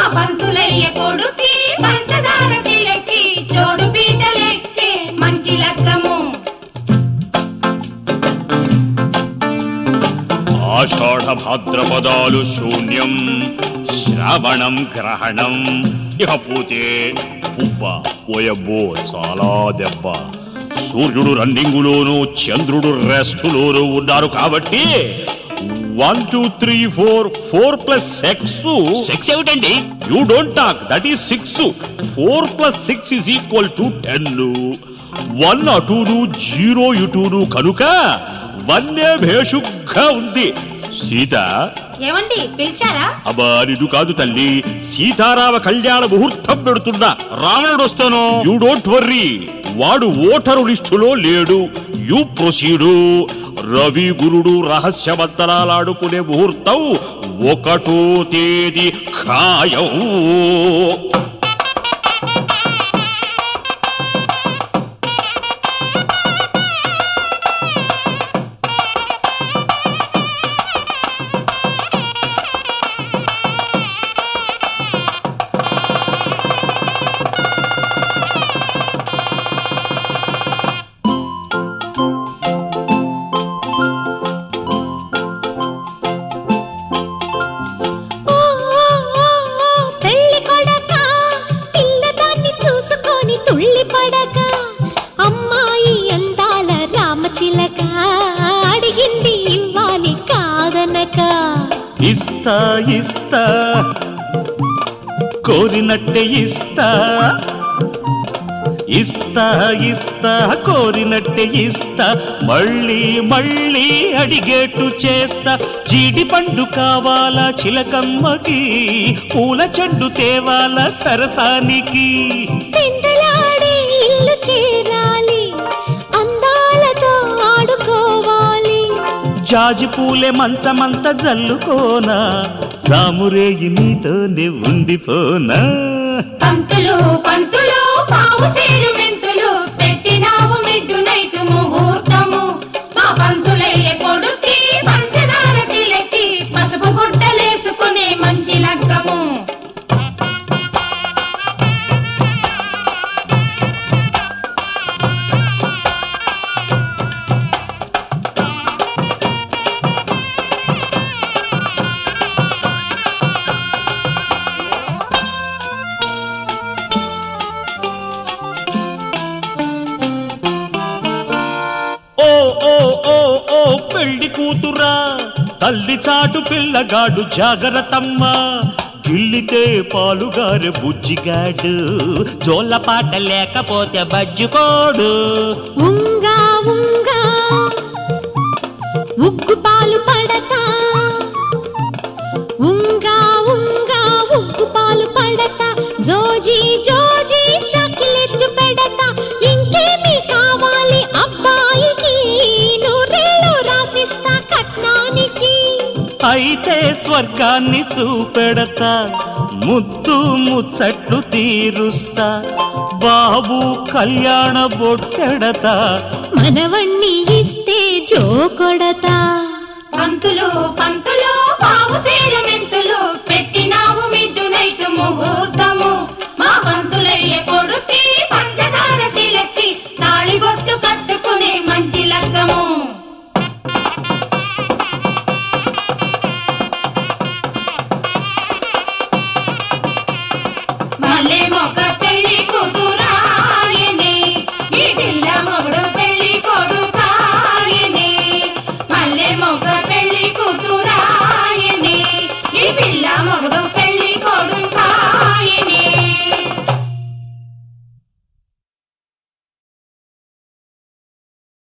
పంతులయ్య కొడుకి పంచదార చిలకి చోడు పీటలెక్కే మంచి లగ్గము. ఆషాఢ భాద్రపదాలు శూన్యం, శ్రావణం గ్రహణం. ఇకపోతే పువ్వ పోయబ్బో చాలా దెబ్బ. సూర్యుడు రన్నింగులోను చంద్రుడు రెస్టులోను ఉన్నారు కాబట్టి 1 2 3 4 4 ప్లస్ 6. సెక్స్ ఏమిటండి? You don't talk, that is 6. 4 plus 6 is equal to 10. 1 అటూను 0 ఇటూను కనుక 1 భేషుగ్గా ఉంది. సీత ఏమండి పిలిచారా? అబ్బా నిన్ను కాదు తల్లి, సీతారామ కళ్యాణ ముహూర్తం పెడుతున్నా. రావణుడు వస్తాను. యూ డోంట్ వర్రీ, వాడు ఓటరు లిస్టులో లేడు. యూ ప్రొసీడు. రవి గురుడు రహస్యమంతరాలాడుకునే ముహూర్తం 1వ తేదీ ఖాయం. అడిగింది ఇవ్వాలి కాదనక. ఇస్తా ఇస్తా కోరినట్టే ఇస్తా. ఇస్తా ఇస్తా కోరినట్టే ఇస్తా. మళ్ళీ మళ్ళీ అడిగేట్టు చేస్తా. జీడి పండు కావాలా చిలకమ్మకి, పూల చెండు తేవాలా సరసానికి. పెందలాడే ఇల్లు చేరాలి, అందాలతో ఆడుకోవాలి. జాజి పూలే మంచమంత జల్లుకోనా, సామురేయి నీతోనే ఉండిపోనా. పంతులు పంతులు పావు సేరు మెంతులు పెట్టినావు మిడ్డు నైటు ముహూర్తము. మా పంతులయ్య కొడుకి పంచదార చిలకి పసుపు గుడ్డలేసుకునే మంచి లగ్గము. పెళ్లి కూతురా తల్లి చాటు పిల్లగాడు జాగ్రత్తమ్మ. గిల్లితే పాలుగారే బుజ్జిగాడు, జోళ్ళ పాట లేకపోతే బజ్జుకోడు. ఉంగా ఉంగా ఉగ్గు పాలు పడతా, ఉంగా ఉంగా ఉగ్గు పాలు పడతా. జోజీ జోజీ షకిలెత్తు పెడతా. ఇంకేమి కావాలి అబ్బాయికి, నూరేళ్ళు రాసిస్తా కట్నానికి. అయితే స్వర్గాన్ని చూపెడతా, ముద్దు ముచ్చట్లు తీరుస్తా. బాబు కళ్యాణ బొట్టెడతా. మనవణ్ణి ఇస్తే జో కొడతా. పంతులు పంతులు